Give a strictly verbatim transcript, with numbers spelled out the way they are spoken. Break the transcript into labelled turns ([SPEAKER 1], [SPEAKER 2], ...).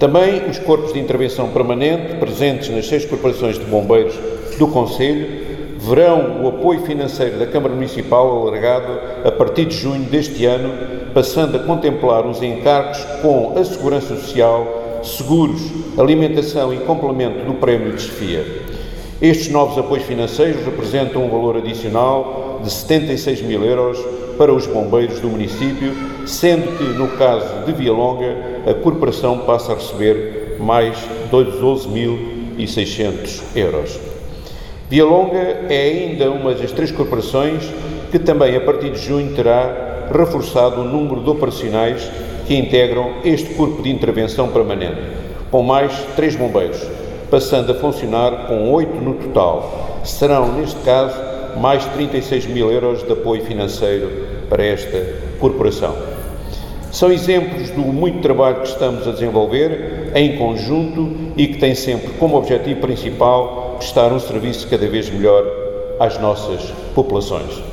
[SPEAKER 1] Também os corpos de intervenção permanente, presentes nas seis corporações de bombeiros do Conselho, verão o apoio financeiro da Câmara Municipal alargado a partir de junho deste ano, passando a contemplar os encargos com a Segurança Social, seguros, alimentação e complemento do Prémio de Chefia. Estes novos apoios financeiros representam um valor adicional de setenta e seis mil euros para os bombeiros do município, sendo que, no caso de Vialonga, a corporação passa a receber mais doze mil e seiscentos euros. Vialonga é ainda uma das três corporações que também, a partir de junho, terá reforçado o número de operacionais que integram este corpo de intervenção permanente, com mais três bombeiros, passando a funcionar com oito no total. Serão, neste caso, mais trinta e seis mil euros de apoio financeiro para esta corporação. São exemplos do muito trabalho que estamos a desenvolver em conjunto e que tem sempre como objetivo principal prestar um serviço cada vez melhor às nossas populações.